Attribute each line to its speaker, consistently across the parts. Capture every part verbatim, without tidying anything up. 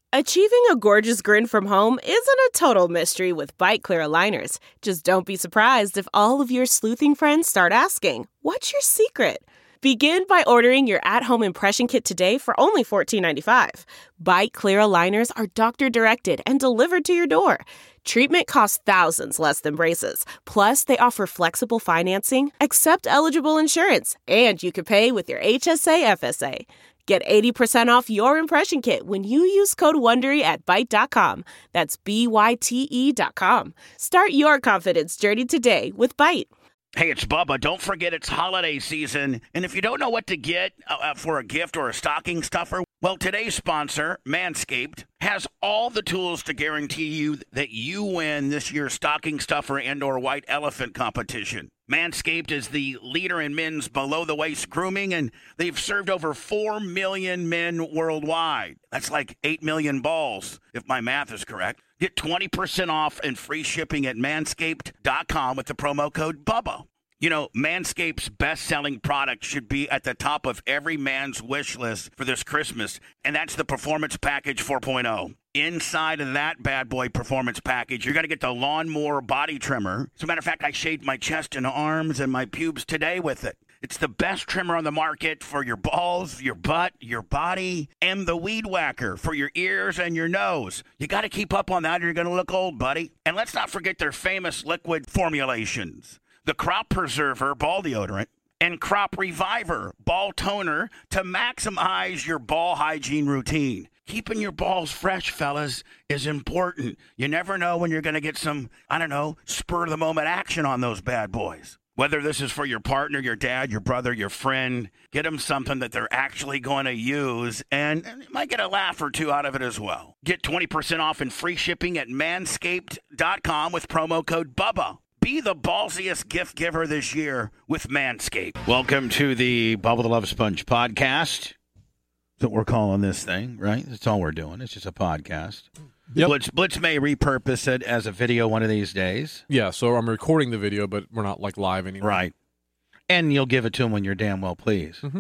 Speaker 1: Achieving a gorgeous grin from home isn't a total mystery with Bite Clear aligners. Just don't be surprised if all of your sleuthing friends start asking, "What's your secret?" Begin by ordering your at-home impression kit today for only fourteen ninety-five. Bite Clear aligners are doctor-directed and delivered to your door. Treatment costs thousands less than braces. Plus, they offer flexible financing, accept eligible insurance, and you can pay with your H S A F S A. Get eighty percent off your impression kit when you use code WONDERY at Byte dot com. That's B Y T E dot com. Start your confidence journey today with Byte.
Speaker 2: Hey, it's Bubba. Don't forget it's holiday season. And if you don't know what to get uh, for a gift or a stocking stuffer, well, today's sponsor, Manscaped, has all the tools to guarantee you that you win this year's stocking stuffer and or white elephant competition. Manscaped is the leader in men's below-the-waist grooming, and they've served over four million men worldwide. That's like eight million balls, if my math is correct. Get twenty percent off and free shipping at manscaped dot com with the promo code BUBBA. You know, Manscaped's best-selling product should be at the top of every man's wish list for this Christmas, and that's the Performance Package four point oh. Inside of that bad boy performance package, you're going to get the Lawnmower Body Trimmer. As a matter of fact, I shaved my chest and arms and my pubes today with it. It's the best trimmer on the market for your balls, your butt, your body, and the Weed Whacker for your ears and your nose. You got to keep up on that or you're going to look old, buddy. And let's not forget their famous liquid formulations. The Crop Preserver Ball Deodorant and Crop Reviver Ball Toner to maximize your ball hygiene routine. Keeping your balls fresh, fellas, is important. You never know when you're going to get some, I don't know, spur-of-the-moment action on those bad boys. Whether this is for your partner, your dad, your brother, your friend, get them something that they're actually going to use, and you might get a laugh or two out of it as well. Get twenty percent off and free shipping at manscaped dot com with promo code BUBBA. Be the ballsiest gift giver this year with Manscaped. Welcome to the Bubba the Love Sponge podcast. That's what we're calling this thing, right? That's all we're doing. It's just a podcast. Yep. Blitz, Blitz may repurpose it as a video one of these days.
Speaker 3: Yeah, so I'm recording the video, but we're not like live anymore.
Speaker 2: Right. And you'll give it to him when you're damn well pleased.
Speaker 3: Mm-hmm.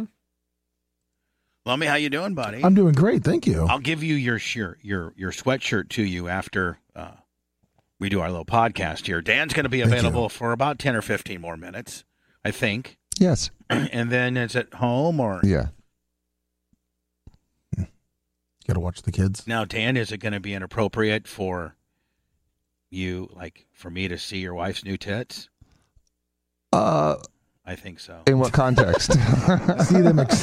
Speaker 2: Lummy, how you doing, buddy?
Speaker 4: I'm doing great, thank you.
Speaker 2: I'll give you your shirt, your your sweatshirt to you after uh, we do our little podcast here. Dan's going to be available for about ten or fifteen more minutes, I think.
Speaker 4: Yes.
Speaker 2: And then it's at home or?
Speaker 4: Yeah. Got to watch the kids.
Speaker 2: Now, Dan, is it going to be inappropriate for you, like, for me to see your wife's new tits?
Speaker 4: Uh,
Speaker 2: I think so.
Speaker 4: In what context? See them. Ex-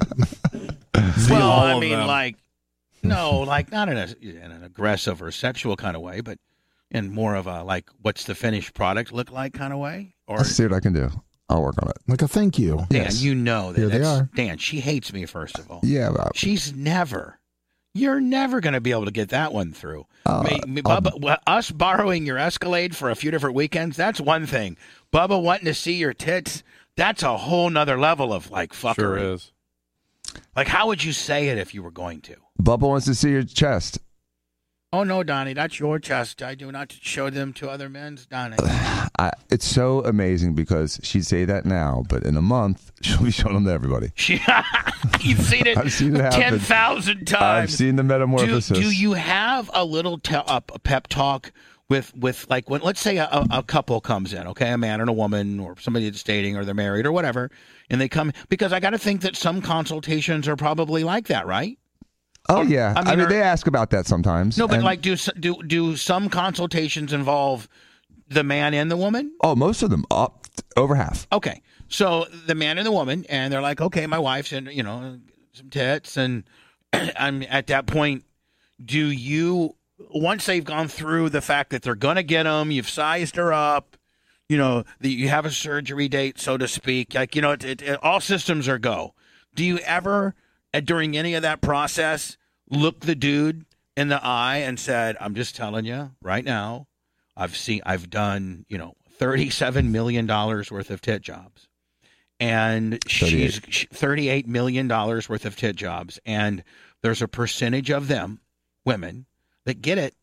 Speaker 2: see well, I mean, them. like, no, like not in, a, in an aggressive or sexual kind of way, but in more of a, like, what's the finished product look like kind of way? Or
Speaker 4: I'll see what I can do. I'll work on it. Like a thank you.
Speaker 2: Dan,
Speaker 4: yes.
Speaker 2: you know that.
Speaker 4: Here they are.
Speaker 2: Dan, she hates me, first of all.
Speaker 4: Yeah. But
Speaker 2: She's never. You're never going to be able to get that one through.
Speaker 4: Uh,
Speaker 2: me, me, Bubba, us borrowing your Escalade for a few different weekends, that's one thing. Bubba wanting to see your tits, that's a whole nother level of, like, fuckery.
Speaker 3: Sure is.
Speaker 2: Like, how would you say it if you were going to?
Speaker 4: Bubba wants to see your chest.
Speaker 2: Oh, no, Donnie, that's your chest. I do not show them to other men's, Donnie.
Speaker 4: I, it's so amazing because she'd say that now, but in a month, she'll be showing them to everybody.
Speaker 2: She, you've seen it,
Speaker 4: I've seen it
Speaker 2: ten thousand times.
Speaker 4: I've seen the metamorphosis.
Speaker 2: Do, do you have a little te- a pep talk with, with like, when, let's say a, a couple comes in, okay, a man and a woman or somebody that's dating or they're married or whatever, and they come, because I got to think that some consultations are probably like that, right?
Speaker 4: Oh, yeah. I mean, I mean
Speaker 2: are,
Speaker 4: they ask about that sometimes.
Speaker 2: No, but
Speaker 4: and,
Speaker 2: like, do, do do some consultations involve the man and the woman?
Speaker 4: Oh, most of them, up over half.
Speaker 2: Okay. So the man and the woman, and they're like, okay, my wife's in, you know, some tits. And I'm at that point, do you, once they've gone through the fact that they're going to get them, you've sized her up, you know, the, you have a surgery date, so to speak, like, you know, it, it, it, all systems are go. Do you ever, during any of that process, look the dude in the eye and said, I'm just telling you right now, I've seen, I've done, you know, thirty-seven million dollars worth of tit jobs. And she's thirty-eight million dollars worth of tit jobs. And there's a percentage of them, women, that get it.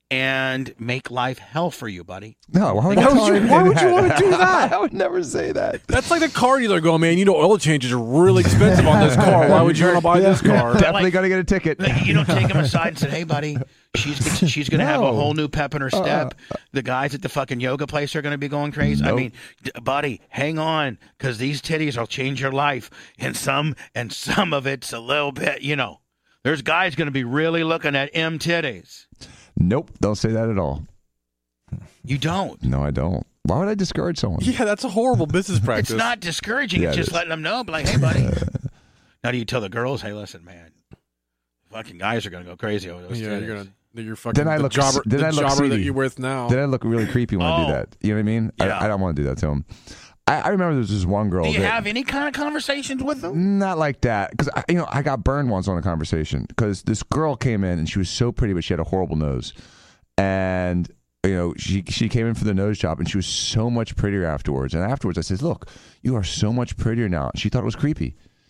Speaker 2: and make life hell for you, buddy.
Speaker 4: No, why would,
Speaker 3: Why would
Speaker 4: I
Speaker 3: you- why would you want to do that?
Speaker 4: I would never say that.
Speaker 3: That's like the car dealer going, man, you know oil changes are really expensive on this car. Why would you want to buy this car?
Speaker 4: Definitely
Speaker 2: Like-
Speaker 4: got to get a ticket.
Speaker 2: Like, you don't take him aside and say, "Hey, buddy, she's she's going to have a
Speaker 4: No.
Speaker 2: whole new pep in her step." The guys at the fucking yoga place are going to be going crazy. I
Speaker 4: Nope.
Speaker 2: mean, d- buddy, hang on, because these titties will change your life, and some and some of it's a little bit, you know. There's guys going to be really looking at M titties.
Speaker 4: Nope, don't say that at all.
Speaker 2: You don't.
Speaker 4: No, I don't. Why would I discourage someone?
Speaker 3: Yeah, that's a horrible business practice.
Speaker 2: It's not discouraging.
Speaker 4: Yeah,
Speaker 2: it's
Speaker 4: it
Speaker 2: just
Speaker 4: is.
Speaker 2: letting them know. Be like, hey, buddy. Now, do you tell the girls, hey, listen, man, fucking guys are going to go crazy over those
Speaker 3: Yeah,
Speaker 2: titties.
Speaker 3: you're gonna. You're fucking
Speaker 4: Then I
Speaker 3: the
Speaker 4: look-
Speaker 3: jobber,
Speaker 4: then
Speaker 3: the
Speaker 4: I look
Speaker 3: jobber that
Speaker 4: seedy.
Speaker 3: you're with now.
Speaker 4: Then I look really creepy when I
Speaker 2: Oh.
Speaker 4: do that. You know what I mean?
Speaker 2: Yeah.
Speaker 4: I, I don't want to do that to him. I, I remember there was this one girl.
Speaker 2: Do you
Speaker 4: that,
Speaker 2: have any kind of conversations with them?
Speaker 4: Not like that, because you know I got burned once on a conversation because this girl came in and she was so pretty, but she had a horrible nose, and you know she she came in for the nose job and she was so much prettier afterwards. And afterwards, I said, "Look, you are so much prettier now." She thought it was creepy.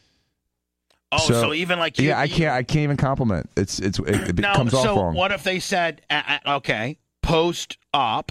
Speaker 2: Oh, so,
Speaker 4: So,
Speaker 2: even like you,
Speaker 4: yeah, I
Speaker 2: you-
Speaker 4: can't. I can't even compliment. It's it's it, it
Speaker 2: Now,
Speaker 4: comes
Speaker 2: so
Speaker 4: off wrong.
Speaker 2: what if they said, uh, uh, okay, post-op,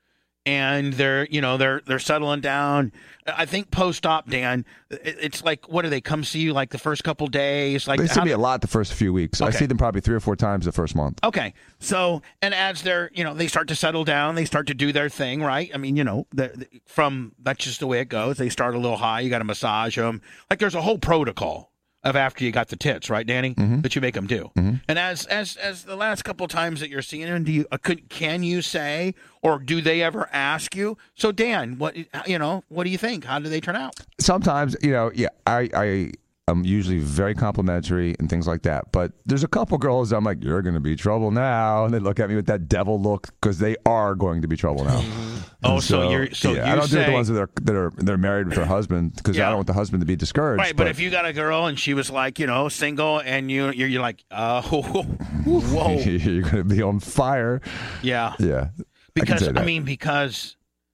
Speaker 2: and they're you know they're they're settling down. I think post-op, Dan, it- it's like what do they come see you like the first couple days? Like
Speaker 4: They see
Speaker 2: how
Speaker 4: me
Speaker 2: do-
Speaker 4: a lot the first few weeks. I
Speaker 2: Okay.
Speaker 4: see them probably three or four times the first month.
Speaker 2: Okay, so and as they're you know they start to settle down, they start to do their thing, right? I mean, you know, the, the, from that's just the way it goes. They start a little high. You got to massage them. Like there's a whole protocol of after you got the tits, right, Danny?
Speaker 4: Mm-hmm.
Speaker 2: That you make them do. And as as as the last couple of times that you're seeing them, do you uh, could can you say or do they ever ask you? So Dan, what you know? What do you think? How do they turn out?
Speaker 4: Sometimes, you know, yeah, I, I am usually very complimentary and things like that. But there's a couple girls I'm like, you're going to be trouble now. And they look at me with that devil look because they are going to be trouble now.
Speaker 2: Oh,
Speaker 4: And
Speaker 2: so you're- so
Speaker 4: yeah,
Speaker 2: you
Speaker 4: I don't do it
Speaker 2: say-
Speaker 4: the ones that are that are they're married with their husband because
Speaker 2: Yeah.
Speaker 4: I don't want the husband to be discouraged.
Speaker 2: Right, but, if you got a girl and she was like, you know, single, and you you're, you're like, uh, whoa,
Speaker 4: you're going to be on fire.
Speaker 2: yeah,
Speaker 4: Yeah,
Speaker 2: because
Speaker 4: say
Speaker 2: I,
Speaker 4: that.
Speaker 2: mean, because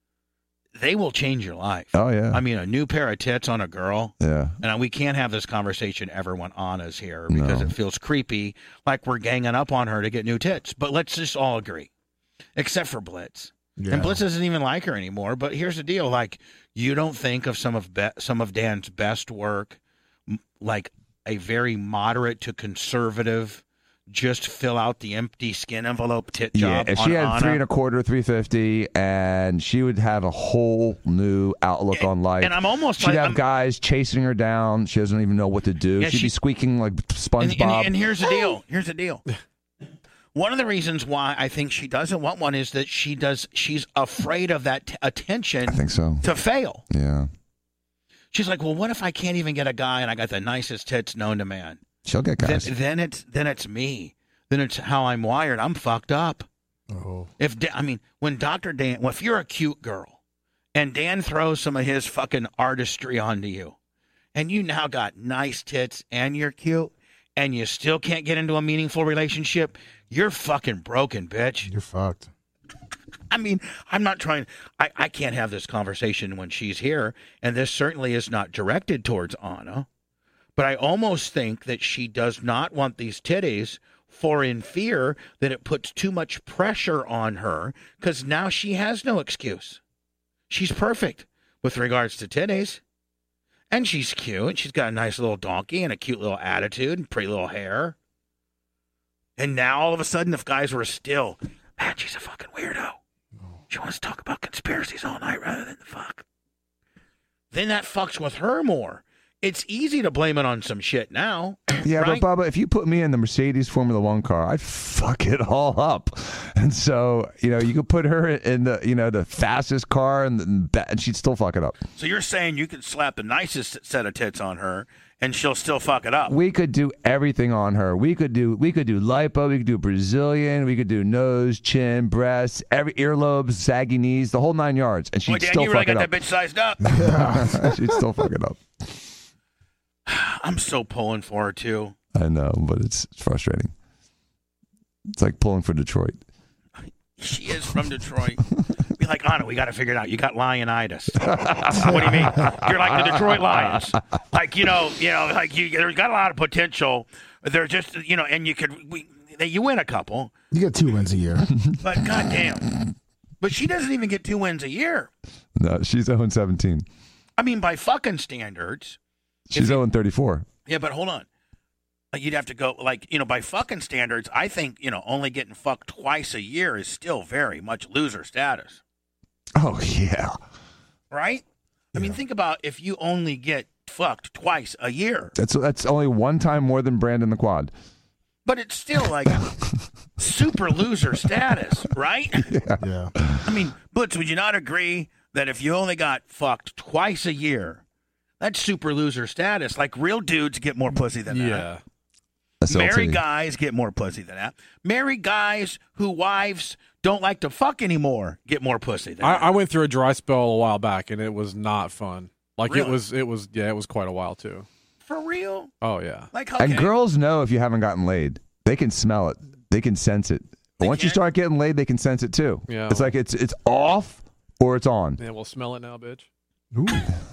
Speaker 2: they will change your life.
Speaker 4: oh yeah,
Speaker 2: I mean, a new pair of tits on a girl.
Speaker 4: yeah.
Speaker 2: And we can't have this conversation ever when Anna's here because
Speaker 4: No.
Speaker 2: it feels creepy, like we're ganging up on her to get new tits. But let's just all agree, except for Blitz. And Blitz doesn't even like her anymore. But here's the deal: like, you don't think of some of be- some of Dan's best work, m- like a very moderate to conservative, just fill out the empty skin envelope tit
Speaker 4: Yeah,
Speaker 2: job.
Speaker 4: if
Speaker 2: on
Speaker 4: she had
Speaker 2: Anna.
Speaker 4: three and a quarter, three fifty, and she would have a whole new outlook on life.
Speaker 2: and I'm almost
Speaker 4: she'd
Speaker 2: like-
Speaker 4: have
Speaker 2: I'm-
Speaker 4: guys chasing her down. She doesn't even know what to do.
Speaker 2: Yeah,
Speaker 4: She'd
Speaker 2: she-
Speaker 4: be squeaking like
Speaker 2: And,
Speaker 4: SpongeBob.
Speaker 2: and, and here's the deal. Here's the deal. One of the reasons why I think she doesn't want one is that she does. She's afraid of that t- attention
Speaker 4: I think so.
Speaker 2: to fail.
Speaker 4: Yeah,
Speaker 2: She's like, well, what if I can't even get a guy and I got the nicest tits known to man?
Speaker 4: she'll get
Speaker 2: Then,
Speaker 4: guys.
Speaker 2: then it's then it's me. Then it's how I'm wired. I'm fucked up.
Speaker 3: Oh.
Speaker 2: If Da- I mean, when Doctor Dan, well, if you're a cute girl, and Dan throws some of his fucking artistry onto you, and you now got nice tits and you're cute, and you still can't get into a meaningful relationship, you're fucking broken, bitch.
Speaker 3: You're fucked.
Speaker 2: I mean, I'm not trying. I, I can't have this conversation when she's here, and this certainly is not directed towards Anna. But I almost think that she does not want these titties for in fear that it puts too much pressure on her because now she has no excuse. She's perfect with regards to titties. And she's cute. She's got a nice little donkey and a cute little attitude and pretty little hair. And now all of a sudden, if guys were still, man, she's a fucking weirdo. She wants to talk about conspiracies all night rather than the fuck. Then that fucks with her more. It's easy to blame it on some shit now.
Speaker 4: Yeah,
Speaker 2: right?
Speaker 4: but Bubba, if you put me in the Mercedes Formula One car, I'd fuck it all up. And so, you know, you could put her in the, you know, the fastest car, and, the, and she'd still fuck it up.
Speaker 2: So you're saying you could slap the nicest set of tits on her and she'll still fuck it up?
Speaker 4: We could do everything on her. We could do, we could do lipo. We could do Brazilian. We could do nose, chin, breasts, every earlobes, saggy knees, the whole nine yards, and she'd
Speaker 2: Boy, Dan,
Speaker 4: still
Speaker 2: you really
Speaker 4: fuck
Speaker 2: got
Speaker 4: it
Speaker 2: that
Speaker 4: up.
Speaker 2: bitch sized up.
Speaker 4: She'd still fuck it up.
Speaker 2: I'm so pulling for her, too.
Speaker 4: I know, but it's frustrating. It's like pulling for Detroit.
Speaker 2: She is from Detroit. Be like, Anna, we got to figure it out. You got lionitis. What do you mean? You're like the Detroit Lions. Like, you know, you know, like you, there's got a lot of potential. They're just, you know, and you could, we, that you win a couple.
Speaker 5: You get two wins a year.
Speaker 2: But goddamn. But she doesn't even get two wins a year.
Speaker 4: No, she's oh and seventeen.
Speaker 2: I mean, by fucking standards.
Speaker 4: She's
Speaker 2: you,
Speaker 4: oh and thirty-four.
Speaker 2: Yeah, but hold on. You'd have to go, like, you know, by fucking standards, I think, you know, only getting fucked twice a year is still very much loser status.
Speaker 4: Oh, yeah.
Speaker 2: Right? I mean, think about if you only get fucked twice a year.
Speaker 4: That's that's only one time more than Brandon the Quad.
Speaker 2: But it's still like super loser status, right?
Speaker 5: Yeah. yeah.
Speaker 2: I mean, Blitz, would you not agree that if you only got fucked twice a year, that's super loser status? Like, real dudes get more pussy than that.
Speaker 3: Yeah.
Speaker 2: Married guys get more pussy than that. Married guys who wives don't like to fuck anymore get more pussy than
Speaker 3: I,
Speaker 2: that.
Speaker 3: I went through a dry spell a while back, and it was not fun. Like
Speaker 2: Really?
Speaker 3: it was, it was, yeah, it was quite a while too.
Speaker 2: For real?
Speaker 3: Oh yeah.
Speaker 2: Like, okay.
Speaker 4: And girls know if you haven't gotten laid. They can smell it. They can sense it.
Speaker 2: They
Speaker 4: Once you
Speaker 2: can?
Speaker 4: start getting laid, they can sense it too.
Speaker 3: Yeah.
Speaker 4: It's like it's it's off or it's on.
Speaker 3: Yeah, we'll smell it now, bitch.
Speaker 5: Ooh.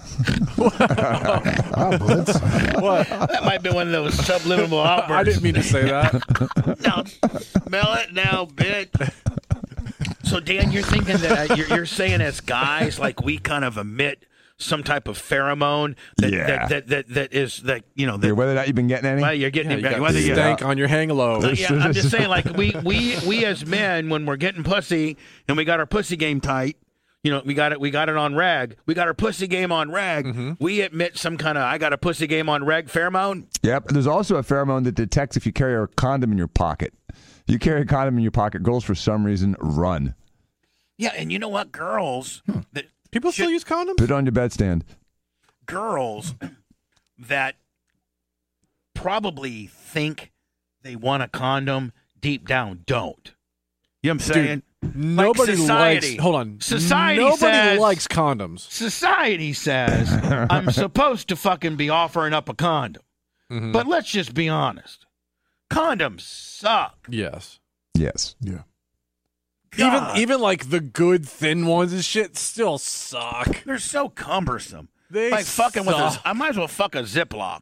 Speaker 5: Wow, Blitz.
Speaker 3: What?
Speaker 2: That might be one of those subliminal outbursts.
Speaker 3: I didn't mean to say that.
Speaker 2: Now, smell it now, bitch. So, Dan, you're thinking that uh, you're, you're saying as guys, like, we kind of emit some type of pheromone that
Speaker 4: Yeah.
Speaker 2: that, that, that that is that you know that,
Speaker 4: Yeah, whether or not you've been getting any.
Speaker 2: well, you're getting
Speaker 3: Yeah,
Speaker 2: it
Speaker 3: you
Speaker 2: back.
Speaker 3: got
Speaker 2: Whether you
Speaker 3: stank on your hang low.
Speaker 2: Uh, yeah, I'm just saying, like, we, we, we as men, when we're getting pussy and we got our pussy game tight, you know, we got it we got it on rag, we got our pussy game on rag,
Speaker 3: Mm-hmm.
Speaker 2: we emit some kind of, I got a pussy game on rag pheromone.
Speaker 4: Yep. There's also a pheromone that detects if you carry a condom in your pocket. You carry a condom in your pocket, girls for some reason run.
Speaker 2: Yeah, and you know what? Girls, that
Speaker 3: People still use condoms.
Speaker 4: Put it on your bedstand.
Speaker 2: girls that probably think they want a condom deep down don't. You know what I'm saying?
Speaker 3: Nobody
Speaker 2: society.
Speaker 3: likes. Hold on.
Speaker 2: Society
Speaker 3: Nobody
Speaker 2: says-
Speaker 3: likes condoms.
Speaker 2: Society says I'm supposed to fucking be offering up a condom.
Speaker 3: Mhm.
Speaker 2: But let's just be honest. Condoms suck.
Speaker 3: Yes.
Speaker 4: Yes.
Speaker 5: Yeah.
Speaker 2: God.
Speaker 3: Even even like the good thin ones and shit still suck.
Speaker 2: They're so cumbersome.
Speaker 3: They
Speaker 2: like fucking with a,
Speaker 3: suck.
Speaker 2: I might as well fuck a Ziploc.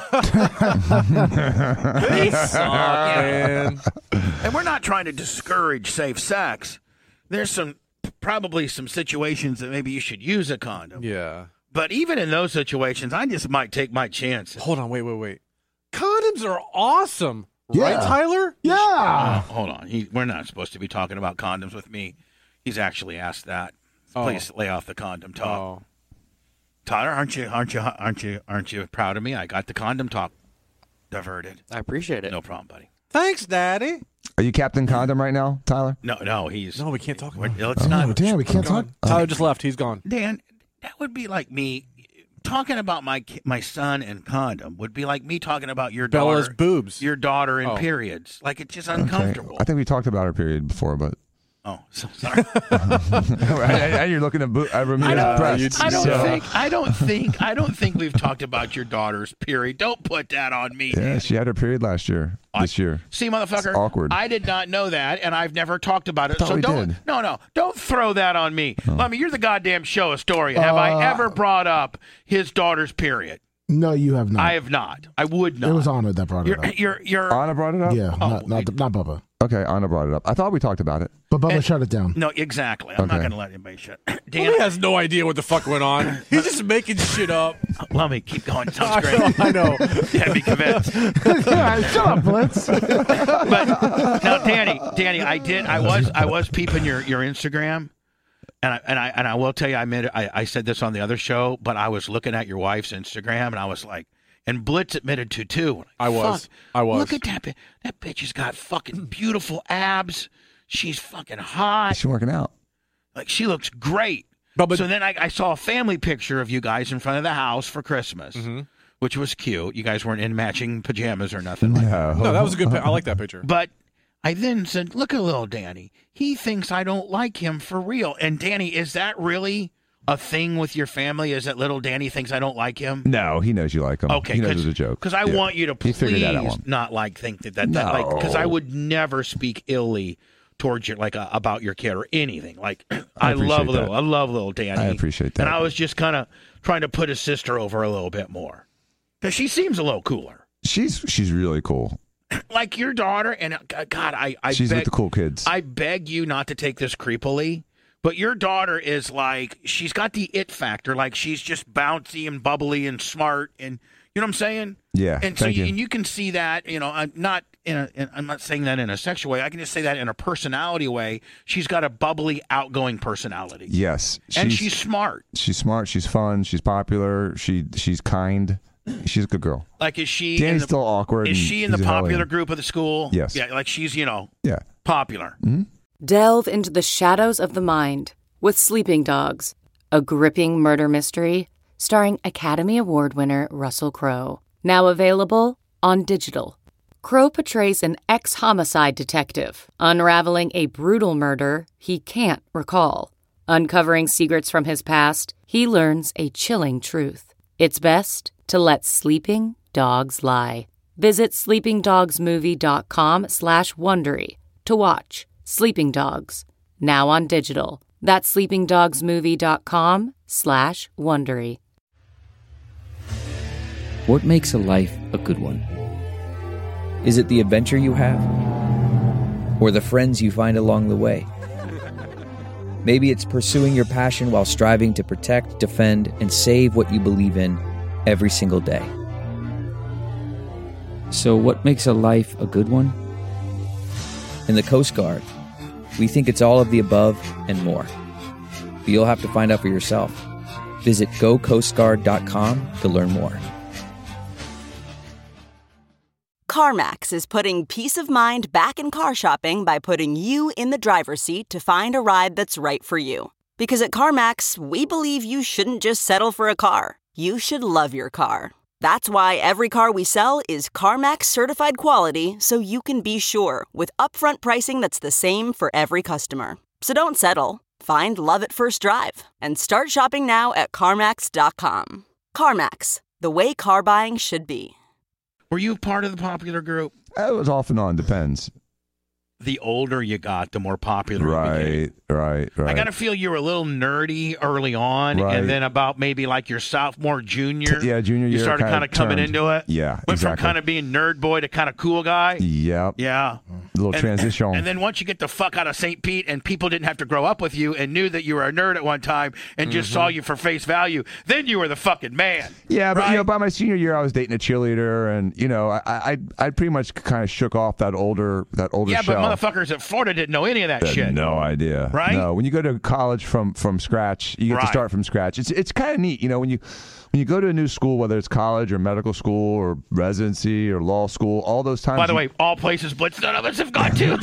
Speaker 3: They suck, man.
Speaker 2: And we're not trying to discourage safe sex. There's some probably some situations that maybe you should use a condom.
Speaker 3: Yeah.
Speaker 2: But even in those situations, I just might take my chances.
Speaker 3: Hold on. Wait. Wait. Wait. Condoms are awesome. Right,
Speaker 5: Yeah.
Speaker 3: Tyler?
Speaker 5: Yeah.
Speaker 2: Uh, hold on. He, we're not supposed to be talking about condoms with me. He's actually asked that.
Speaker 3: Oh.
Speaker 2: Please lay off the condom talk.
Speaker 3: Oh.
Speaker 2: Tyler, aren't you aren't you aren't you aren't you proud of me? I got the condom talk diverted.
Speaker 6: I appreciate it.
Speaker 2: No problem, buddy.
Speaker 3: Thanks, Daddy.
Speaker 4: Are you Captain Condom right now, Tyler?
Speaker 2: No, no, he's
Speaker 3: No, we can't talk
Speaker 2: we're-
Speaker 3: about it.
Speaker 2: Let's
Speaker 5: Oh,
Speaker 2: not.
Speaker 5: damn, we can't talk.
Speaker 3: Tyler just left. He's gone.
Speaker 2: Dan, that would be like me talking about my ki- my son and condom. Would be like me talking about your
Speaker 3: Bella's
Speaker 2: daughter,
Speaker 3: boobs.
Speaker 2: your daughter in
Speaker 3: Oh.
Speaker 2: periods. Like it's just
Speaker 4: Okay.
Speaker 2: uncomfortable.
Speaker 4: I think we talked about our period before, but
Speaker 2: Oh, so sorry.
Speaker 4: and you're looking at bo- at Ramirez
Speaker 2: I don't,
Speaker 4: breasts.
Speaker 2: I don't
Speaker 4: so-
Speaker 2: think. I don't think. I don't think we've talked about your daughter's period. Don't put that on me.
Speaker 4: Yeah,
Speaker 2: Dan.
Speaker 4: she had her period last year. This year.
Speaker 2: See, motherfucker.
Speaker 4: It's awkward.
Speaker 2: I did not know that, and I've never talked about it.
Speaker 4: thought
Speaker 2: so
Speaker 4: we
Speaker 2: don't.
Speaker 4: did.
Speaker 2: No, no, don't throw that on me. I mean, you're the goddamn show historian. Have
Speaker 5: Uh,
Speaker 2: I ever brought up his daughter's period?
Speaker 5: No, you have not.
Speaker 2: I have not. I would not.
Speaker 5: It was Honor that brought it
Speaker 2: You're,
Speaker 5: up.
Speaker 2: you're, you're.
Speaker 4: Anna brought it up?
Speaker 5: Yeah,
Speaker 2: Oh,
Speaker 5: not, not, not Bubba.
Speaker 4: Okay, Anna brought it up. I thought we talked about it.
Speaker 5: But Bubba
Speaker 2: And-
Speaker 5: shut it down.
Speaker 2: No, exactly. I'm not
Speaker 4: Okay.
Speaker 2: going to let anybody shut.
Speaker 3: He
Speaker 2: Dan,
Speaker 3: has no idea what the fuck went on. He's just making shit up.
Speaker 2: let me keep going.
Speaker 3: I
Speaker 2: Sounds
Speaker 3: know.
Speaker 2: great.
Speaker 3: I know.
Speaker 2: Yeah, be convinced.
Speaker 5: Shut up, Blitz.
Speaker 2: But now, Danny, Danny, I did. I was. I was peeping your your Instagram. And I, and I and I will tell you, I made I, I said this on the other show, but I was looking at your wife's Instagram, and I was like, and Blitz admitted to too.
Speaker 3: I was.
Speaker 2: Fuck,
Speaker 3: I was.
Speaker 2: Look at that. bi- That bitch has got fucking beautiful abs. She's fucking hot.
Speaker 4: She's working out.
Speaker 2: Like she looks great.
Speaker 3: But, but
Speaker 2: so then I, I saw a family picture of you guys in front of the house for Christmas,
Speaker 3: Mm-hmm.
Speaker 2: which was cute. You guys weren't in matching pajamas or nothing like that.
Speaker 4: No.
Speaker 3: no, that was a good. Pi- I like that picture.
Speaker 2: But I then said, look at little Danny. He thinks I don't like him for real. And Danny, is that really a thing with your family? Is that little Danny thinks I don't like him?
Speaker 4: No, he knows you like him.
Speaker 2: Okay,
Speaker 4: he knows it's a joke.
Speaker 2: Because I
Speaker 4: Yeah.
Speaker 2: want you to
Speaker 4: He
Speaker 2: please
Speaker 4: figured that out.
Speaker 2: not like think that that, that like because
Speaker 4: No.
Speaker 2: I would never speak illy towards you like uh, about your kid or anything. Like I,
Speaker 4: appreciate
Speaker 2: love
Speaker 4: that.
Speaker 2: little I love little Danny.
Speaker 4: I appreciate that.
Speaker 2: And I was just kind of trying to put his sister over a little bit more because she seems a little cooler.
Speaker 4: She's she's really cool.
Speaker 2: Like your daughter, and uh, God, I, I
Speaker 4: She's
Speaker 2: beg,
Speaker 4: with the cool kids.
Speaker 2: I beg you not to take this creepily, but your daughter is like, she's got the it factor. Like she's just bouncy and bubbly and smart, and you know what I'm saying?
Speaker 4: Yeah,
Speaker 2: And so
Speaker 4: thank
Speaker 2: you,
Speaker 4: you.
Speaker 2: and you can see that, you know, I'm not in a, in, I'm not saying that in a sexual way. I can just say that in a personality way. She's got a bubbly, outgoing personality.
Speaker 4: Yes,
Speaker 2: And she's smart.
Speaker 4: She's smart. She's fun. She's popular. She she's kind. She's a good girl.
Speaker 2: Like, is she
Speaker 4: Danny's
Speaker 2: in the,
Speaker 4: still awkward.
Speaker 2: Is
Speaker 4: and
Speaker 2: she in
Speaker 4: he's
Speaker 2: the
Speaker 4: a hellion.
Speaker 2: popular group of the school?
Speaker 4: Yes.
Speaker 2: Yeah, like she's, you know,
Speaker 4: Yeah.
Speaker 2: popular.
Speaker 4: Mm-hmm.
Speaker 6: Delve into the shadows of the mind with Sleeping Dogs, a gripping murder mystery starring Academy Award winner Russell Crowe. Now available on digital. Crowe portrays an ex-homicide detective unraveling a brutal murder he can't recall. Uncovering secrets from his past, he learns a chilling truth. It's best to let sleeping dogs lie. Visit sleepingdogsmovie.com slash Wondery to watch Sleeping Dogs, now on digital. That's sleepingdogsmovie.com slash Wondery.
Speaker 7: What makes a life a good one? Is it the adventure you have? Or the friends you find along the way? Maybe it's pursuing your passion while striving to protect, defend, and save what you believe in every single day. So what makes a life a good one? In the Coast Guard, we think it's all of the above and more. But you'll have to find out for yourself. Visit go coast guard dot com to learn more.
Speaker 8: CarMax is putting peace of mind back in car shopping by putting you in the driver's seat to find a ride that's right for you. Because at CarMax, we believe you shouldn't just settle for a car. You should love your car. That's why every car we sell is CarMax certified quality, so you can be sure with upfront pricing that's the same for every customer. So don't settle. Find love at first drive and start shopping now at CarMax dot com. CarMax, the way car buying should be.
Speaker 2: Were you part of the popular group?
Speaker 4: It was off and on. Depends.
Speaker 2: The older you got, the more popular it became.
Speaker 4: Right, right, right.
Speaker 2: I got to feel you were a little nerdy early on,
Speaker 4: Right.
Speaker 2: and then about maybe like your sophomore, junior,
Speaker 4: Yeah, junior
Speaker 2: you
Speaker 4: year
Speaker 2: started
Speaker 4: kinda
Speaker 2: kind of coming
Speaker 4: turned.
Speaker 2: into it.
Speaker 4: Yeah,
Speaker 2: Went
Speaker 4: exactly.
Speaker 2: from kind of being nerd boy to kind of cool guy.
Speaker 4: Yep.
Speaker 2: Yeah.
Speaker 4: A little
Speaker 2: And-
Speaker 4: transition.
Speaker 2: And then once you get the fuck out of Saint Pete and people didn't have to grow up with you and knew that you were a nerd at one time and just saw you for face value, then you were the fucking man.
Speaker 4: Yeah, but
Speaker 2: right?
Speaker 4: you know, by my senior year, I was dating a cheerleader, and you know, I I I pretty much kind of shook off that older that older
Speaker 2: Yeah,
Speaker 4: shell.
Speaker 2: but motherfuckers at Florida didn't know any of that
Speaker 4: Had
Speaker 2: shit.
Speaker 4: no idea,
Speaker 2: Right?
Speaker 4: No, when you go to college from from scratch, you get
Speaker 2: Right.
Speaker 4: to start from scratch. It's it's kind of neat, you know, when you when you go to a new school, whether it's college or medical school or residency or law school, all those times.
Speaker 2: By the
Speaker 4: you-
Speaker 2: way, all places Blitz none of us have gone to.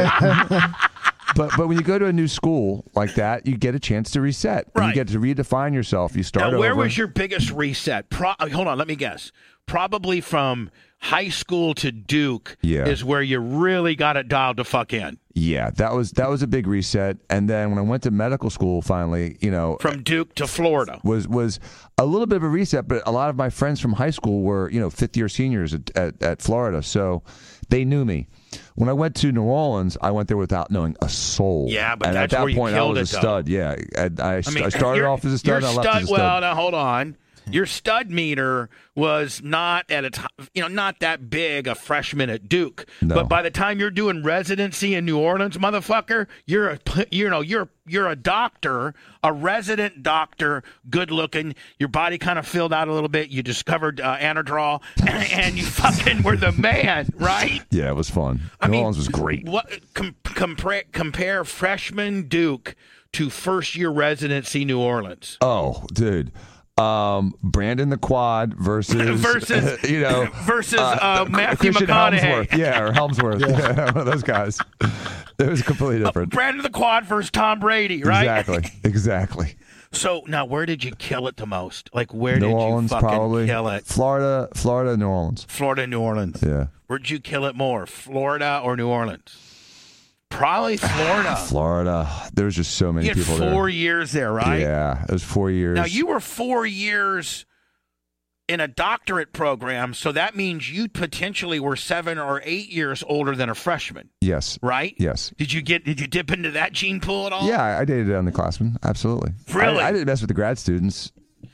Speaker 4: But but when you go to a new school like that, you get a chance to reset. And
Speaker 2: Right.
Speaker 4: you get to redefine yourself. You start
Speaker 2: Now, where
Speaker 4: over.
Speaker 2: was your biggest reset? Pro- hold on, let me guess. Probably from high school to Duke
Speaker 4: Yeah.
Speaker 2: is where you really got it dialed to fuck in.
Speaker 4: Yeah, that was that was a big reset. And then when I went to medical school, finally, you know,
Speaker 2: From Duke to Florida.
Speaker 4: was was a little bit of a reset. But a lot of my friends from high school were, you know, fifth year seniors at, at, at Florida, so they knew me. When I went to New Orleans, I went there without knowing a soul.
Speaker 2: Yeah, but
Speaker 4: and
Speaker 2: that's
Speaker 4: at that
Speaker 2: where you
Speaker 4: point, I
Speaker 2: killed
Speaker 4: was
Speaker 2: it,
Speaker 4: a
Speaker 2: though.
Speaker 4: stud. Yeah, I, I,
Speaker 2: I mean,
Speaker 4: I started
Speaker 2: your-
Speaker 4: off as a stud.
Speaker 2: your
Speaker 4: And I left
Speaker 2: stud,
Speaker 4: as a stud.
Speaker 2: Well, now hold on. Your stud meter was not at a t- you know not that big a freshman at Duke,
Speaker 4: No.
Speaker 2: but by the time you're doing residency in New Orleans, motherfucker, you're a you know you're you're a doctor, a resident doctor, good looking. Your body kind of filled out a little bit. You discovered uh, Anadrol, and, and you fucking were the man, right?
Speaker 4: Yeah, it was fun.
Speaker 2: I
Speaker 4: New
Speaker 2: mean,
Speaker 4: Orleans was great.
Speaker 2: What com- compare compare freshman Duke to first year residency New Orleans?
Speaker 4: Oh, dude. Um, Brandon the Quad versus,
Speaker 2: Versus-
Speaker 4: you know,
Speaker 2: versus, uh, Matthew
Speaker 4: Christian
Speaker 2: McConaughey.
Speaker 4: Helmsworth. Yeah, or Helmsworth. Yeah. One of those guys. It was completely different.
Speaker 2: Brandon the Quad versus Tom Brady, right?
Speaker 4: Exactly. Exactly.
Speaker 2: So now, where did you kill it the most? Like, where
Speaker 4: New
Speaker 2: did
Speaker 4: Orleans,
Speaker 2: you fucking
Speaker 4: probably.
Speaker 2: kill it?
Speaker 4: Florida, Florida, New Orleans.
Speaker 2: Florida, New Orleans.
Speaker 4: Yeah.
Speaker 2: Where'd you kill it more, Florida or New Orleans? Probably Florida.
Speaker 4: Florida. There was just so many
Speaker 2: You had
Speaker 4: people
Speaker 2: four
Speaker 4: there.
Speaker 2: years there, right?
Speaker 4: Yeah, it was four years.
Speaker 2: Now, you were four years in a doctorate program, so that means you potentially were seven or eight years older than a freshman,
Speaker 4: Yes.
Speaker 2: right?
Speaker 4: Yes.
Speaker 2: Did you get? Did you dip into that gene pool at all?
Speaker 4: Yeah, I dated underclassmen. Absolutely.
Speaker 2: Really?
Speaker 4: I, I didn't mess with the grad students.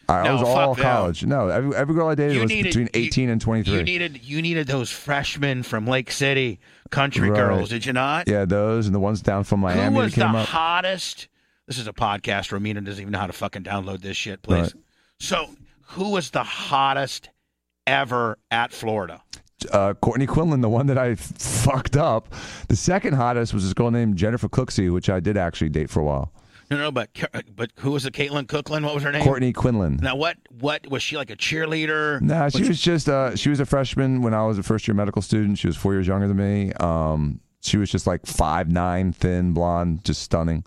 Speaker 4: I
Speaker 2: No,
Speaker 4: was
Speaker 2: fuck
Speaker 4: all
Speaker 2: them.
Speaker 4: college. No, every, every girl I dated
Speaker 2: You
Speaker 4: was
Speaker 2: needed-
Speaker 4: between eighteen
Speaker 2: you-
Speaker 4: and twenty-three.
Speaker 2: You needed you needed those freshmen from Lake City country
Speaker 4: Right.
Speaker 2: girls, did you not?
Speaker 4: Yeah, those and the ones down from Miami
Speaker 2: Who was
Speaker 4: that came
Speaker 2: the
Speaker 4: up.
Speaker 2: hottest? This is a podcast. Romina doesn't even know how to fucking download this shit, please.
Speaker 4: Right.
Speaker 2: So, who was the hottest ever at Florida?
Speaker 4: Uh, Courtney Quinlan, the one that I f- fucked up. The second hottest was this girl named Jennifer Cooksey, which I did actually date for a while.
Speaker 2: No, no, but but who was the Caitlin Cookland? What was her name?
Speaker 4: Courtney Quinlan.
Speaker 2: Now, what what was she like a cheerleader?
Speaker 4: No, she was just uh, she was a freshman when I was a first year medical student. She was four years younger than me. Um, she was just like five nine, thin, blonde, just stunning.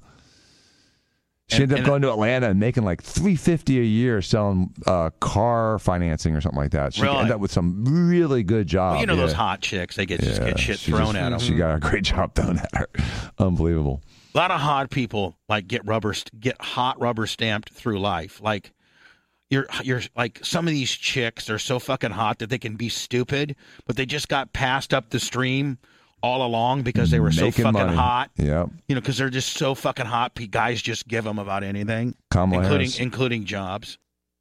Speaker 4: She
Speaker 2: And-
Speaker 4: ended up
Speaker 2: and-
Speaker 4: going to Atlanta and making like three fifty a year selling uh, car financing or something like that. She
Speaker 2: Really?
Speaker 4: ended up with some really good job.
Speaker 2: Well, you know
Speaker 4: yeah.
Speaker 2: those hot chicks, they get just
Speaker 4: Yeah,
Speaker 2: get shit
Speaker 4: she
Speaker 2: thrown
Speaker 4: just-
Speaker 2: at them.
Speaker 4: She got a great job thrown at her. Unbelievable.
Speaker 2: A lot of hot people like get rubber st- get hot rubber stamped through life. Like you're you're like some of these chicks, they're so fucking hot that they can be stupid, but they just got passed up the stream all along because they were so
Speaker 4: Making
Speaker 2: fucking
Speaker 4: money.
Speaker 2: hot.
Speaker 4: Yep.
Speaker 2: You know, because they're just so fucking hot. P- Guys just give them about anything,
Speaker 4: Kamala
Speaker 2: including
Speaker 4: Harris.
Speaker 2: including jobs.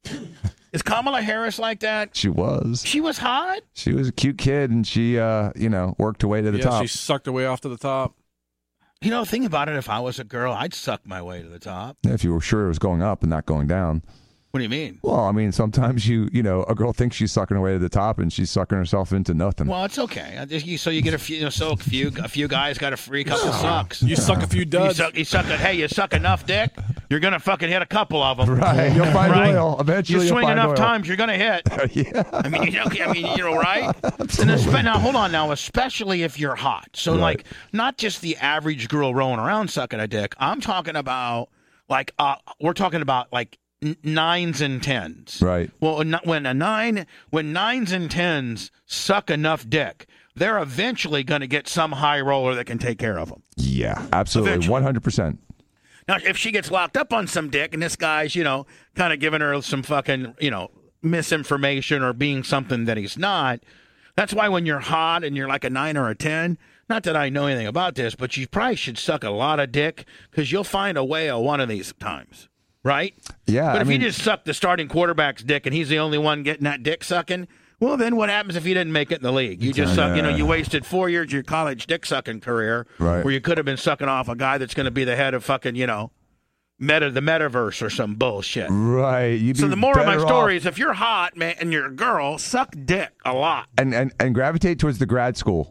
Speaker 2: Is Kamala Harris like that?
Speaker 4: She was.
Speaker 2: She was hot.
Speaker 4: She was a cute kid, and she, uh, you know, worked her way to the
Speaker 3: yeah,
Speaker 4: top.
Speaker 3: she sucked her way off to the top.
Speaker 2: You know, think about it. If I was a girl, I'd suck my way to the top.
Speaker 4: If you were sure it was going up and not going down.
Speaker 2: What do you mean?
Speaker 4: Well, I mean, sometimes you, you know, a girl thinks she's sucking her way to the top, and she's sucking herself into nothing.
Speaker 2: Well, it's okay. I just- you- So you get a few, you know, so a few, a few guys got a free couple sucks.
Speaker 3: You suck a few
Speaker 2: You
Speaker 3: duds.
Speaker 2: suck, you suck. A, hey, you suck enough dick, you're gonna fucking hit a couple of them.
Speaker 4: Right, you'll find
Speaker 2: Right?
Speaker 4: oil. Eventually,
Speaker 2: You
Speaker 4: you'll
Speaker 2: swing
Speaker 4: find
Speaker 2: enough
Speaker 4: oil.
Speaker 2: times, you're gonna hit.
Speaker 4: Yeah.
Speaker 2: I mean, you know, I mean, you know, right? And espe- now, hold on. Now, especially if you're hot. So,
Speaker 4: Right.
Speaker 2: like, not just the average girl rolling around sucking a dick. I'm talking about, like, uh, we're talking about like n- nines and tens.
Speaker 4: Right.
Speaker 2: Well, n- when a nine, when nines and tens suck enough dick, they're eventually going to get some high roller that can take care of them.
Speaker 4: Yeah, absolutely,
Speaker 2: Eventually.
Speaker 4: one hundred percent.
Speaker 2: Now, if she gets locked up on some dick and this guy's, you know, kind of giving her some fucking, you know, misinformation or being something that he's not, that's why when you're hot and you're like a nine or a ten, not that I know anything about this, but you probably should suck a lot of dick because you'll find a whale one of these times, right?
Speaker 4: Yeah,
Speaker 2: But
Speaker 4: I
Speaker 2: if
Speaker 4: mean,
Speaker 2: you just suck the starting quarterback's dick and he's the only one getting that dick sucking, well, then what happens if you didn't make it in the league? You just suck, you know, you wasted four years of your college dick sucking career
Speaker 4: Right.
Speaker 2: where you could have been sucking off a guy that's going to be the head of fucking, you know, meta the metaverse or some bullshit.
Speaker 4: right. You'd
Speaker 2: So
Speaker 4: be
Speaker 2: the moral of my
Speaker 4: better
Speaker 2: story
Speaker 4: off-
Speaker 2: is if you're hot, man, and you're a girl, suck dick a lot.
Speaker 4: and, and and gravitate towards the grad school.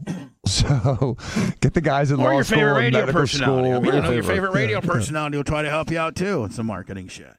Speaker 4: So get the guys in
Speaker 2: Or
Speaker 4: law
Speaker 2: your
Speaker 4: school,
Speaker 2: favorite
Speaker 4: and
Speaker 2: radio
Speaker 4: medical
Speaker 2: personality.
Speaker 4: school.
Speaker 2: I mean, you know, your
Speaker 4: whatever.
Speaker 2: favorite radio
Speaker 4: Yeah.
Speaker 2: personality will try to help you out too with some marketing shit.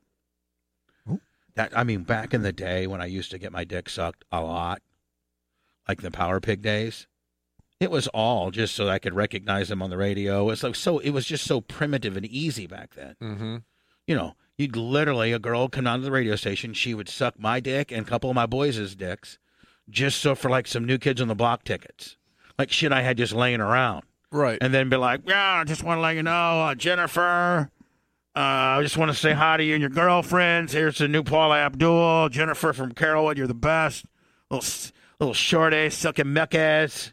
Speaker 2: That I mean, back in the day when I used to get my dick sucked a lot, like the Power Pig days, it was all just so I could recognize them on the radio. It was like so. It was just so primitive and easy back then.
Speaker 3: Mm-hmm.
Speaker 2: You know, you'd literally a girl would come down to the radio station. She would suck my dick and a couple of my boys' dicks, just so for like some New Kids on the Block tickets, like shit I had just laying around.
Speaker 3: Right.
Speaker 2: And then be like, yeah, I just want to let you know, uh, Jennifer, uh, I just want to say hi to you and your girlfriends. Here's the new Paula Abdul. Jennifer from Carrollwood, you're the best. Little, s- little short ass sucking mech ass.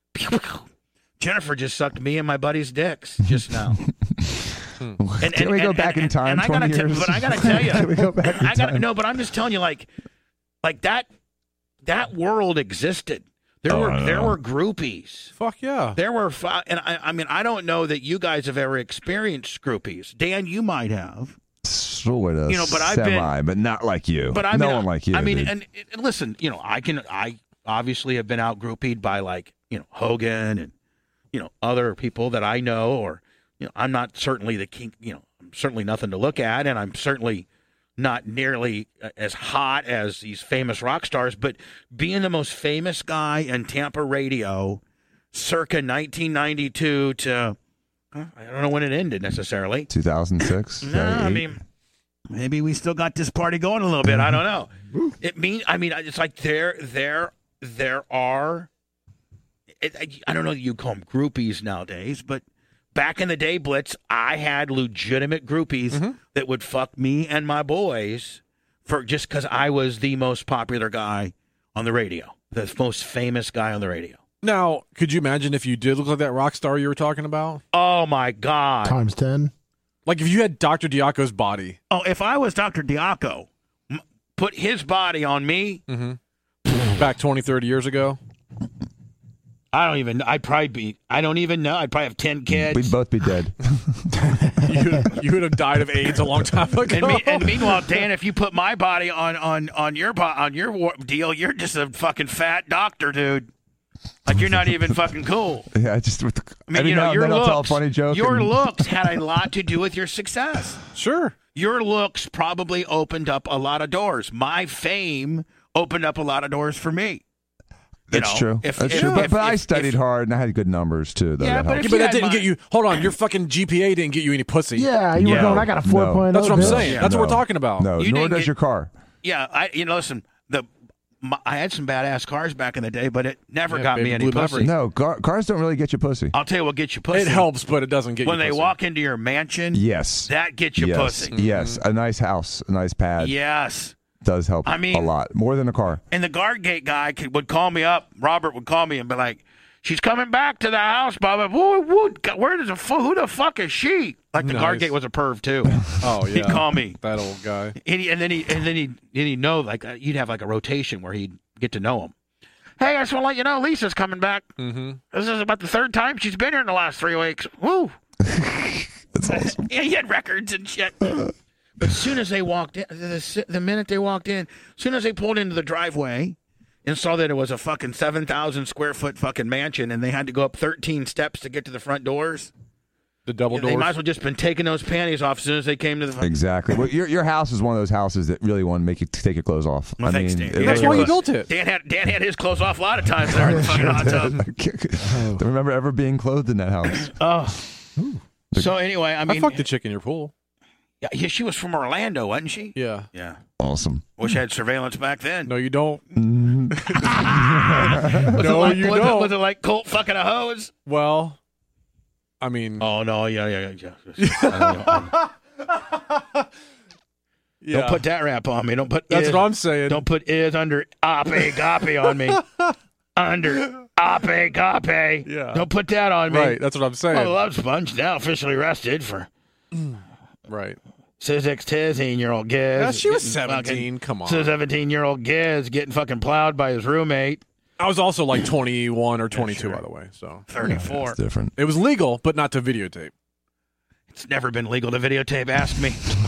Speaker 2: Jennifer just sucked me and my buddy's dicks just now. And,
Speaker 4: Can we go back in time
Speaker 2: and I gotta
Speaker 4: twenty
Speaker 2: te-
Speaker 4: years?
Speaker 2: but I gotta tell you,
Speaker 4: Can we go back in
Speaker 2: I gotta
Speaker 4: time?
Speaker 2: no, but I'm just telling you, like, like that, that world existed. There
Speaker 4: Oh,
Speaker 2: were
Speaker 4: I
Speaker 2: there
Speaker 4: know.
Speaker 2: were groupies.
Speaker 3: Fuck yeah.
Speaker 2: There were, fi- and I, I mean, I don't know that you guys have ever experienced groupies. Dan, you might have,
Speaker 4: Sort of,
Speaker 2: You know, but I've been-
Speaker 4: semi, but not like you.
Speaker 2: but I
Speaker 4: no
Speaker 2: mean,
Speaker 4: one like you.
Speaker 2: I mean,
Speaker 4: dude.
Speaker 2: and, and listen, you know, I can, I obviously have been out groupied by like, you know, Hogan and you know other people that I know, or you know, I'm not certainly the king, you know, I'm certainly nothing to look at, and I'm certainly not nearly uh, as hot as these famous rock stars, but being the most famous guy in Tampa radio circa nineteen ninety-two to, uh, I don't know when it ended necessarily.
Speaker 4: two thousand six.
Speaker 2: No, I mean, maybe we still got this party going a little bit. I don't know. It mean, I mean, it's like there, there, there are. It, I, I don't know that you call them groupies nowadays, but back in the day, Blitz, I had legitimate groupies
Speaker 3: Mm-hmm.
Speaker 2: that would fuck me and my boys for just because I was the most popular guy on the radio, the most famous guy on the radio.
Speaker 3: Now, could you imagine if you did look like that rock star you were talking about?
Speaker 2: Oh my God!
Speaker 5: Times ten.
Speaker 3: Like if you had Doctor Diaco's body.
Speaker 2: Oh, if I was Doctor Diaco, m- put his body on me.
Speaker 3: Mm-hmm. Back twenty, thirty years ago.
Speaker 2: I don't even. I'd probably be. I don't even know. I'd probably have ten kids.
Speaker 4: We'd both be dead.
Speaker 3: you, you would have died of AIDS a long time ago.
Speaker 2: And, me, and meanwhile, Dan, if you put my body on on on your bo- on your war- deal, you're just a fucking fat doctor, dude. Like you're not even fucking cool.
Speaker 4: Yeah, I just. With the,
Speaker 2: I mean,
Speaker 4: every
Speaker 2: you know,
Speaker 4: now and
Speaker 2: your
Speaker 4: then I'll tell a
Speaker 2: looks.
Speaker 4: funny joke.
Speaker 2: Your
Speaker 4: and-
Speaker 2: looks had a lot to do with your success.
Speaker 3: Sure.
Speaker 2: Your looks probably opened up a lot of doors. My fame opened up a lot of doors for me. You
Speaker 4: That's
Speaker 2: know,
Speaker 4: true.
Speaker 2: If,
Speaker 4: That's
Speaker 2: if,
Speaker 4: true.
Speaker 2: If,
Speaker 4: but but
Speaker 2: if,
Speaker 4: I
Speaker 2: if,
Speaker 4: studied
Speaker 2: if,
Speaker 4: hard and I had good numbers too. Though
Speaker 2: Yeah,
Speaker 4: that
Speaker 2: but
Speaker 4: helped.
Speaker 2: if
Speaker 3: But
Speaker 2: you
Speaker 3: that
Speaker 2: had
Speaker 3: didn't
Speaker 2: my-
Speaker 3: get you. Hold on, your fucking G P A didn't get you any pussy.
Speaker 5: Yeah, you
Speaker 2: Yeah.
Speaker 5: were going, I got a four point oh.
Speaker 3: That's what I'm
Speaker 5: bitch.
Speaker 3: saying.
Speaker 2: Yeah.
Speaker 3: That's what
Speaker 4: No.
Speaker 3: we're talking about.
Speaker 4: no,
Speaker 2: You
Speaker 4: nor
Speaker 2: didn't
Speaker 4: does
Speaker 2: get-
Speaker 4: your car.
Speaker 2: Yeah, I you know listen, the my, I had some badass cars back in the day, but it never
Speaker 3: Yeah,
Speaker 2: got
Speaker 3: baby
Speaker 2: me any
Speaker 3: blue
Speaker 2: pussy.
Speaker 3: Maverick.
Speaker 4: No, car, cars don't really get you pussy.
Speaker 2: I'll tell you what gets you pussy.
Speaker 3: It helps, but it doesn't get
Speaker 2: when
Speaker 3: you
Speaker 2: they
Speaker 3: pussy.
Speaker 2: walk into your mansion.
Speaker 4: Yes.
Speaker 2: That gets you
Speaker 4: yes.
Speaker 2: pussy.
Speaker 4: Yes. A nice house, a nice pad
Speaker 2: Yes.
Speaker 4: does help
Speaker 2: I mean-
Speaker 4: a lot. More than a car.
Speaker 2: And the guard gate guy could, would call me up. Robert would call me and be like, "She's coming back to the house, Bubba. Woo, woo, where does the fu- who the fuck is she?" Like the guard
Speaker 3: Nice.
Speaker 2: gate was a perv too.
Speaker 3: Oh yeah.
Speaker 2: He'd call me,
Speaker 3: That old guy.
Speaker 2: and, he, and then he and then he and he'd know like uh, you'd have like a rotation where he'd get to know him. Hey, I just want to let you know Lisa's coming back.
Speaker 3: Mm-hmm.
Speaker 2: This is about the third time she's been here in the last three weeks. Woo!
Speaker 4: That's awesome.
Speaker 2: Yeah, he had records and shit. But as soon as they walked in, the, the minute they walked in, as soon as they pulled into the driveway and saw that it was a fucking seven thousand square foot fucking mansion and they had to go up thirteen steps to get to the front doors,
Speaker 3: The double
Speaker 2: they
Speaker 3: doors.
Speaker 2: might as well just been taking those panties off as soon as they came to the front.
Speaker 4: Exactly. Well, your your house is one of those houses that really want to make you t- take your clothes off.
Speaker 2: Well,
Speaker 4: I
Speaker 2: thanks,
Speaker 4: mean,
Speaker 2: Dan.
Speaker 4: it
Speaker 3: That's
Speaker 4: really
Speaker 3: why you
Speaker 4: was.
Speaker 3: built it.
Speaker 2: Dan had, Dan had his clothes off a lot of times there in the fucking hot tub.
Speaker 4: Don't remember ever being clothed in that house.
Speaker 2: Oh. So anyway, I
Speaker 3: I,
Speaker 2: mean,
Speaker 3: fucked the chick in your pool.
Speaker 2: yeah, yeah, she was from Orlando, wasn't she?
Speaker 3: Yeah.
Speaker 2: Yeah.
Speaker 4: Awesome.
Speaker 2: Wish I had surveillance back then.
Speaker 3: No, you don't.
Speaker 2: Was it
Speaker 3: no,
Speaker 2: like,
Speaker 3: you
Speaker 2: was
Speaker 3: don't.
Speaker 2: It, was it like Colt fucking a hose?
Speaker 3: Well, I mean,
Speaker 2: Oh no, yeah, yeah, yeah. yeah.
Speaker 3: yeah.
Speaker 2: Don't put that rap on me. Don't put
Speaker 3: That's
Speaker 2: is,
Speaker 3: what I'm saying.
Speaker 2: Don't put is under ape gape on me. Under ape gape.
Speaker 3: Yeah.
Speaker 2: Don't put that on me.
Speaker 3: Right. That's what I'm saying.
Speaker 2: Oh, Love Sponge now officially arrested for
Speaker 3: Right.
Speaker 2: sixteen-year-old Giz.
Speaker 3: Yeah, she was
Speaker 2: getting fucking-
Speaker 3: seventeen. Come on.
Speaker 2: seventeen-year-old Giz getting fucking plowed by his roommate.
Speaker 3: I was also like twenty-one or twenty-two,
Speaker 2: sure.
Speaker 3: by the way. So
Speaker 2: thirty-four.
Speaker 4: It's different.
Speaker 3: it was legal, but not to videotape.
Speaker 2: It's never been legal to videotape. Ask me. I'll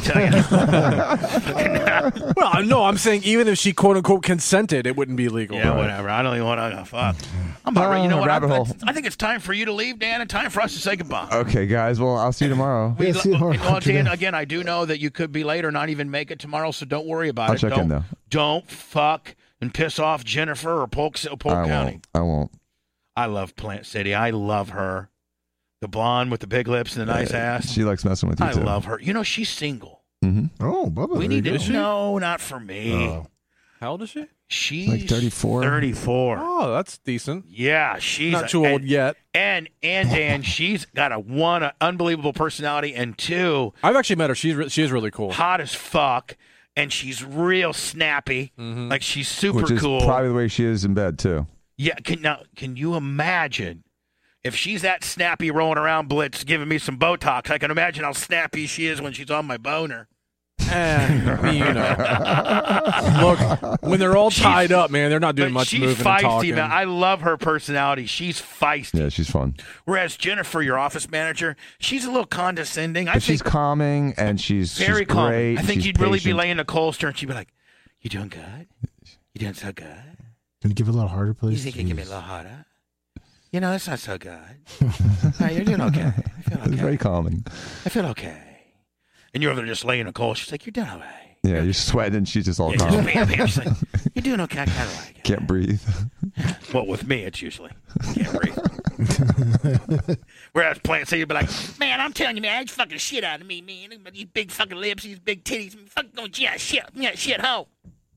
Speaker 2: tell you.
Speaker 3: Well, no, I'm saying even if she quote unquote consented, it wouldn't be legal.
Speaker 2: Yeah, whatever. I don't even want to. Fuck. I'm about ready. You know
Speaker 4: Uh,
Speaker 2: what?
Speaker 4: rabbit
Speaker 2: I,
Speaker 4: hole.
Speaker 2: I think it's time for you to leave, Dan, and time for us to say goodbye.
Speaker 4: Okay, guys. Well, I'll see you tomorrow.
Speaker 5: Yeah, see you tomorrow.
Speaker 2: Well, Dan, again, I do know that you could be late or not even make it tomorrow, so don't worry about
Speaker 4: I'll
Speaker 2: it.
Speaker 4: check
Speaker 2: don't,
Speaker 4: in, though.
Speaker 2: Don't fuck and piss off Jennifer or Polk, Polk
Speaker 4: I
Speaker 2: County.
Speaker 4: won't. I won't.
Speaker 2: I love Plant City. I love her. The blonde with the big lips and the nice
Speaker 4: Uh,
Speaker 2: ass.
Speaker 4: She likes messing with you
Speaker 2: I
Speaker 4: too.
Speaker 2: love her. You know, she's single.
Speaker 4: Mm-hmm.
Speaker 5: Oh, Bubba.
Speaker 2: We
Speaker 5: there
Speaker 2: need
Speaker 5: you
Speaker 2: to.
Speaker 5: go.
Speaker 2: No, not for me.
Speaker 5: Oh.
Speaker 3: How old is she?
Speaker 2: She's
Speaker 4: Like thirty-four?
Speaker 2: thirty-four.
Speaker 3: Oh, that's decent.
Speaker 2: Yeah, she's
Speaker 3: Not too old
Speaker 2: and,
Speaker 3: yet.
Speaker 2: And and Dan, she's got a one a unbelievable personality, and two,
Speaker 3: I've actually met her. She's re- she is really cool.
Speaker 2: hot as fuck, and she's real snappy.
Speaker 3: Mhm.
Speaker 2: Like she's super
Speaker 4: Which is
Speaker 2: cool.
Speaker 4: probably the way she is in bed too.
Speaker 2: Yeah, can now can you imagine if she's that snappy rolling around Blitz giving me some Botox? I can imagine how snappy she is when she's on my boner.
Speaker 3: Eh, I mean, you know. Look, when they're all
Speaker 2: She's-
Speaker 3: tied up, man, they're not doing
Speaker 2: But
Speaker 3: much
Speaker 2: she's
Speaker 3: moving and
Speaker 2: feisty,
Speaker 3: talking.
Speaker 2: man. I love her personality. She's feisty.
Speaker 4: Yeah, she's fun.
Speaker 2: Whereas Jennifer, your office manager, she's a little condescending. I
Speaker 4: But
Speaker 2: think
Speaker 4: she's calming and she's
Speaker 2: very
Speaker 4: she's
Speaker 2: calm.
Speaker 4: great.
Speaker 2: I think
Speaker 4: she's
Speaker 2: you'd really be
Speaker 4: patient.
Speaker 2: laying a Colster, and she'd be like, "You doing good? You doing so good?
Speaker 5: Can you give it a little harder,
Speaker 2: You
Speaker 5: please?
Speaker 2: think you can give me a
Speaker 5: Jeez.
Speaker 2: little harder? You know, it's not so good. Hey, you're doing okay. I feel
Speaker 4: It's very
Speaker 2: okay.
Speaker 4: calming.
Speaker 2: I feel okay." And you're over there just laying a coal. She's like, "You're doing all right."
Speaker 4: Yeah, you're sweating and she's just all
Speaker 2: Yeah, just
Speaker 4: calm.
Speaker 2: bam, bam. She's like, "You're doing okay. I kind of like it."
Speaker 4: Can't breathe.
Speaker 2: Well, with me, it's usually can't breathe. Whereas Plant City would be like, "Man, I'm telling you, man, it's fucking shit out of me, man. Look at these big fucking lips, these big titties, fucking going yeah, shit, yeah, shit, hoe."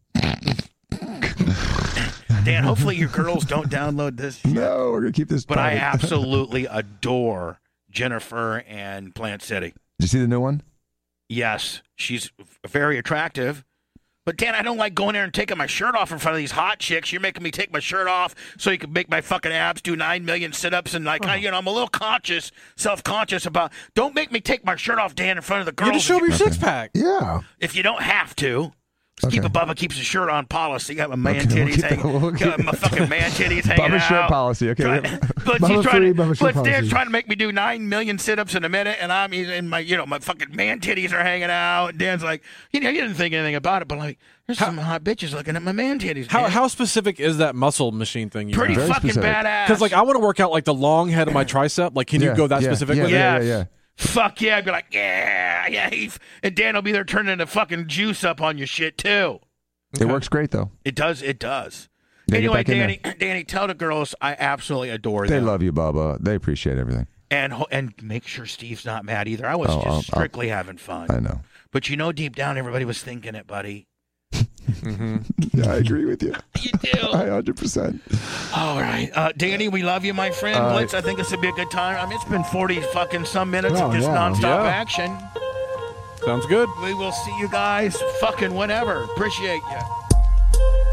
Speaker 2: Dan, hopefully your girls don't download this shit.
Speaker 4: No, we're gonna keep this.
Speaker 2: But I
Speaker 4: private.
Speaker 2: absolutely adore Jennifer and Plant City.
Speaker 4: Did you see the new one?
Speaker 2: Yes, she's very attractive. But Dan, I don't like going there and taking my shirt off in front of these hot chicks. You're making me take my shirt off so you can make my fucking abs do nine million sit-ups, and like, I, you know, I'm a little conscious, self-conscious about. Don't make me take my shirt off, Dan, in front of the girls.
Speaker 3: You just show me your six pack.
Speaker 5: Yeah.
Speaker 2: If you don't have to, Just
Speaker 4: Okay.
Speaker 2: keep a Bubba keeps his shirt on policy. Got my man
Speaker 4: Okay, we'll
Speaker 2: titties
Speaker 4: keep that-
Speaker 2: hanging.
Speaker 4: we'll
Speaker 2: got
Speaker 4: keep-
Speaker 2: my fucking man titties hanging
Speaker 4: Bubba
Speaker 2: out.
Speaker 4: shirt policy. Okay.
Speaker 2: Trying, but
Speaker 5: Bubba
Speaker 2: she's trying
Speaker 5: free,
Speaker 2: to,
Speaker 5: Bubba shirt
Speaker 2: but Dan's
Speaker 5: policy.
Speaker 2: trying to make me do nine million sit-ups in a minute, and I'm in my, you know, my fucking man titties are hanging out. And Dan's like, you know, he didn't think anything about it, but like, there's some hot bitches looking at my man titties.
Speaker 3: How
Speaker 2: Dan.
Speaker 3: how specific is that muscle machine thing? You
Speaker 2: Pretty
Speaker 4: Very
Speaker 2: fucking
Speaker 4: specific.
Speaker 2: badass.
Speaker 3: Because like I want to work out like the long head of my tricep. Like, can you
Speaker 4: Yeah,
Speaker 3: go that
Speaker 4: yeah,
Speaker 3: specific
Speaker 4: yeah,
Speaker 3: with
Speaker 4: yeah,
Speaker 3: it?
Speaker 2: Yes.
Speaker 4: yeah, yeah.
Speaker 2: Fuck yeah. I'd be like, yeah, yeah. he- And Dan will be there turning the fucking juice up on your shit, too.
Speaker 4: It works great though.
Speaker 2: It does. It does.
Speaker 4: Yeah, get
Speaker 2: anyway,
Speaker 4: back in
Speaker 2: Danny, Danny, tell the girls I absolutely adore
Speaker 4: They
Speaker 2: them.
Speaker 4: love you, Bubba. They appreciate everything.
Speaker 2: And ho- and make sure Steve's not mad either. I was
Speaker 4: Oh,
Speaker 2: just
Speaker 4: I'll- I'll-
Speaker 2: strictly having fun.
Speaker 4: I know.
Speaker 2: But you know, deep down, everybody was thinking it, buddy.
Speaker 4: Yeah, I agree with you.
Speaker 2: You do.
Speaker 4: I one hundred percent.
Speaker 2: All right, uh, Danny, we love you, my friend.
Speaker 4: Uh,
Speaker 2: Blitz, I think this would be a good time. I mean, it's been forty fucking some minutes
Speaker 5: Oh,
Speaker 2: of just
Speaker 5: yeah.
Speaker 2: nonstop
Speaker 3: Yeah.
Speaker 2: action.
Speaker 3: Sounds good.
Speaker 2: We will see you guys fucking whenever. Appreciate you.